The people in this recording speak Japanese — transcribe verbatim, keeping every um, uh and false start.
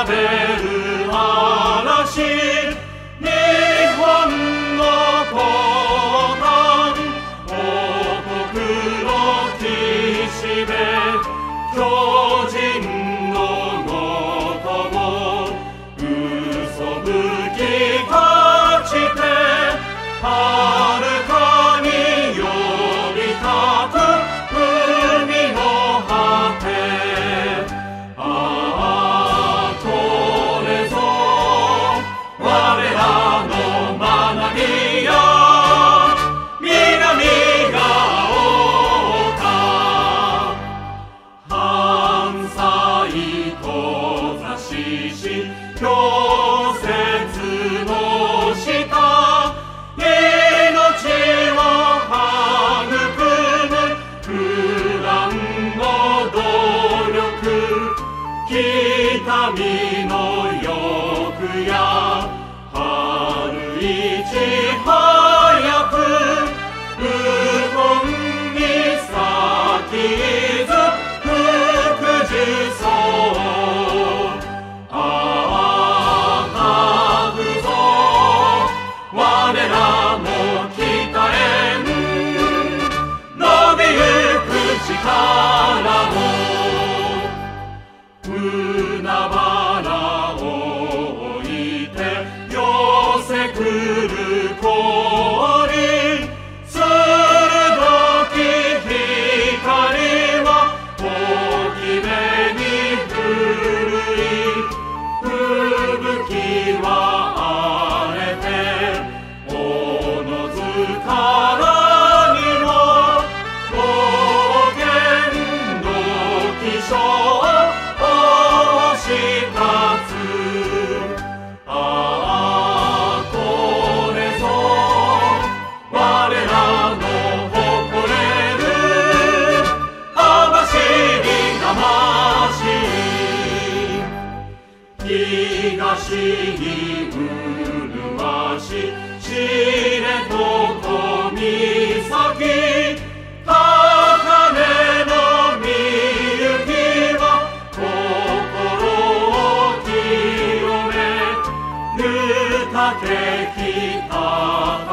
べる嵐、日本の古漢、王国の岸辺、巨人のごとも嘘吹き立ちて、遥かに呼び立つ海の果て。ああこれぞ我らの学びや南が丘、犯罪と座しし氷雪の下、命を育む不断の努力、北見の欲や春一早く右近に咲きず福寿草。ああ書くぞ我らも北へ伸びゆく力を、海原を置いて寄せくる氷、鋭き光は大きめに古い、吹雪は荒れておのずからにも高原の気象押し立つ。ああこれぞ我らの誇れる網走魂、東に麗し知床岬、高嶺のみゆきは心を清め、ぬたけきた